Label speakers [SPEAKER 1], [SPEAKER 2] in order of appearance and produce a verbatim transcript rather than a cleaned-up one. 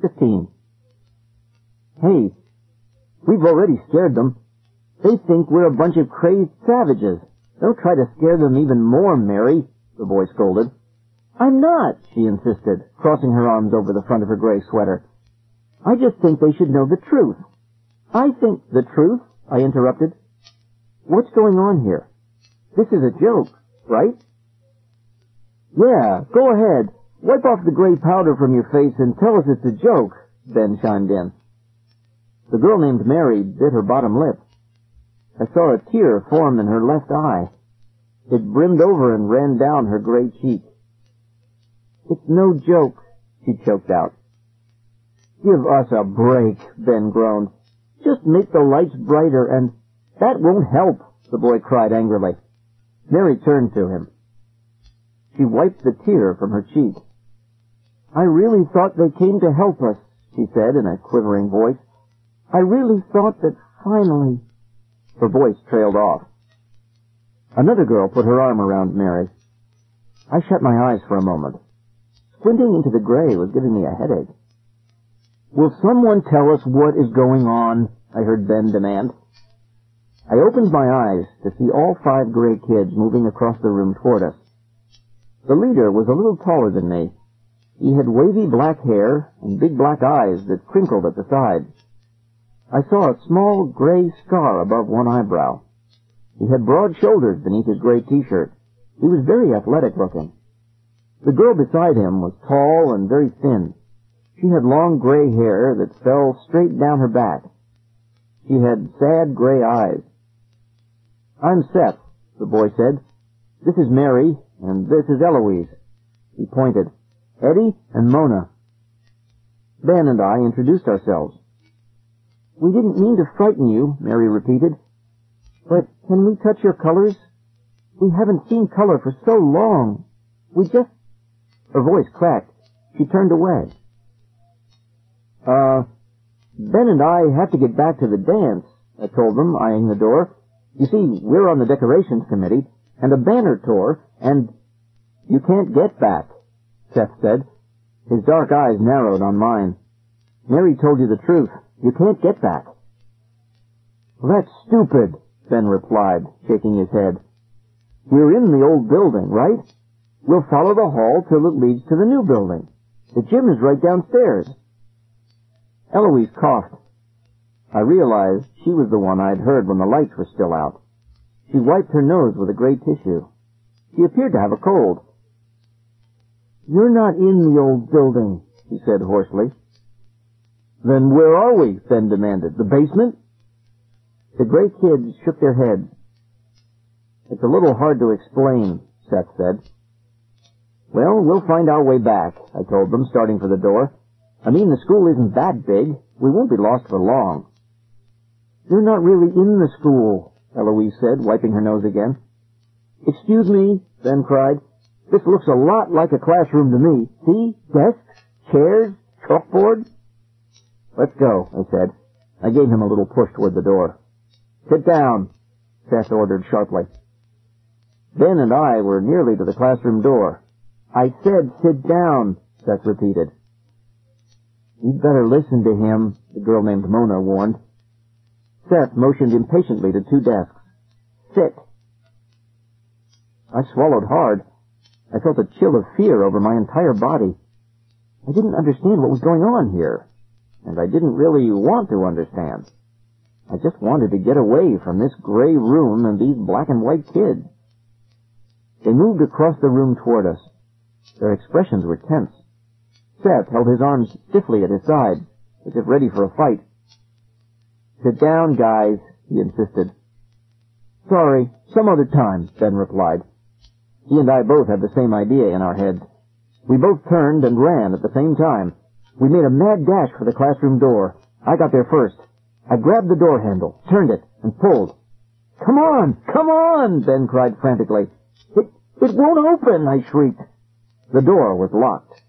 [SPEAKER 1] Fifteen. Hey, we've already scared them. They think we're a bunch of crazed savages. Don't try to scare them even more, Mary, the boy scolded. I'm not, she insisted, crossing her arms over the front of her gray sweater. I just think they should know the truth. I think the truth, I interrupted. What's going on here? This is a joke, right? Yeah, go ahead. Wipe off the gray powder from your face and tell us it's a joke, Ben chimed in. The girl named Mary bit her bottom lip. I saw a tear form in her left eye. It brimmed over and ran down her gray cheek. It's no joke, she choked out. Give us a break, Ben groaned. Just make the lights brighter and... That won't help, the boy cried angrily. Mary turned to him. She wiped the tear from her cheek. I really thought they came to help us, she said in a quivering voice. I really thought that finally... Her voice trailed off. Another girl put her arm around Mary. I shut my eyes for a moment. Squinting into the gray was giving me a headache. Will someone tell us what is going on? I heard Ben demand. I opened my eyes to see all five gray kids moving across the room toward us. The leader was a little taller than me. He had wavy black hair and big black eyes that crinkled at the sides. I saw a small gray scar above one eyebrow. He had broad shoulders beneath his gray t-shirt. He was very athletic looking. The girl beside him was tall and very thin. She had long gray hair that fell straight down her back. She had sad gray eyes. I'm Seth, the boy said. This is Mary, and this is Eloise. He pointed. Eddie and Mona. Ben and I introduced ourselves. We didn't mean to frighten you, Mary repeated. But can we touch your colors? We haven't seen color for so long. We just... Her voice cracked. She turned away. Uh, Ben and I have to get back to the dance, I told them, eyeing the door. You see, we're on the decorations committee, and a banner tore, and... You can't get back, Seth said. His dark eyes narrowed on mine. Mary told you the truth. You can't get back. Well, that's stupid, Ben replied, shaking his head. We're in the old building, right? We'll follow the hall till it leads to the new building. The gym is right downstairs. Eloise coughed. I realized she was the one I'd heard when the lights were still out. She wiped her nose with a gray tissue. She appeared to have a cold. You're not in the old building, she said hoarsely. Then where are we? Ben demanded. The basement? The gray kids shook their heads. It's a little hard to explain, Seth said. Well, we'll find our way back, I told them, starting for the door. I mean, the school isn't that big. We won't be lost for long. You're not really in the school, Eloise said, wiping her nose again. Excuse me, Ben cried. This looks a lot like a classroom to me. See? Desks, chairs, chalkboard. Let's go, I said. I gave him a little push toward the door. Sit down, Seth ordered sharply. Ben and I were nearly to the classroom door. I said sit down, Seth repeated. You'd better listen to him, the girl named Mona warned. Seth motioned impatiently to two desks. Sit. I swallowed hard. I felt a chill of fear over my entire body. I didn't understand what was going on here, and I didn't really want to understand. I just wanted to get away from this gray room and these black and white kids. They moved across the room toward us. Their expressions were tense. Seth held his arms stiffly at his sides, as if ready for a fight. Sit down, guys, he insisted. Sorry, some other time, Ben replied. He and I both had the same idea in our heads. We both turned and ran at the same time. We made a mad dash for the classroom door. I got there first. I grabbed the door handle, turned it, and pulled. Come on! Come on! Ben cried frantically. It, it won't open, I shrieked. The door was locked.